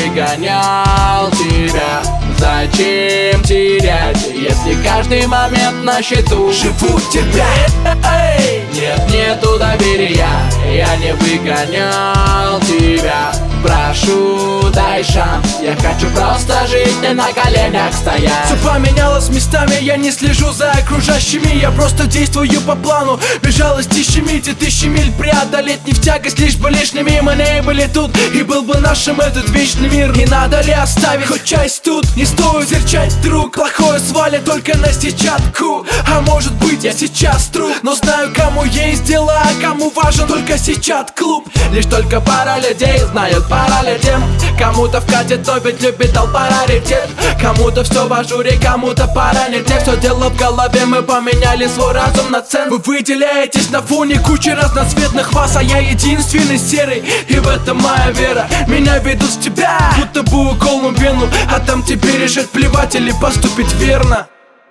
выгонял тебя. Зачем терять, если каждый момент на счету? Живу тебя. Нет, нету доверия, я не выгонял тебя. Прошу, дай шанс, я хочу просто жить, не на коленях стоять. Все поменялось местами, я не слежу за окружающими. Я просто действую по плану, бежалось тысячами, тысячи миль преодолеть не в тягость, лишь бы лишними. Мы не были тут, и был бы нашим этот вечный мир. Не надо ли оставить хоть часть тут? Не стоит серчать, друг, плохое свалит только на сетчатку. А может быть я сейчас труп, но знаю, кому есть дела, а кому важен только сейчас клуб. Лишь только пара людей знают параллелем. Кому-то вкатит, но ведь любит толпа раритет. Кому-то все в ажуре, кому-то пара не те. Все дело в голове, мы поменяли свой разум на цен. Вы выделяетесь на фоне кучи разноцветных вас, а я единственный серый, и в этом моя вера. Меня ведут с тебя, будто бы уколом в вену, а там тебе решать плевать или поступить верно.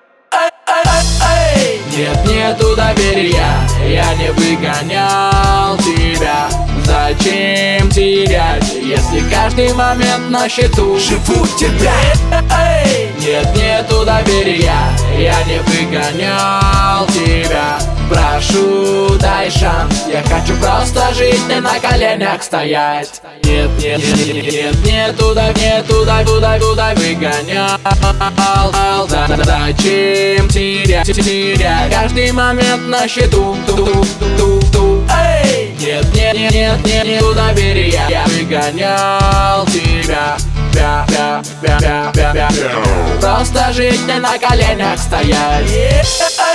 Нет, нету доверия, я не выгонял тебя. Зачем терять, если каждый момент на счету? Живу тебя. Нет, нету доверия, я не выгонял тебя. Прошу, дай шанс, я хочу просто жить, не на коленях стоять. Нет, нету выгонял. Зачем терять, каждый момент на счету? Нет, нету доверия, я выгонял тебя. Просто жить, не на коленях стоять.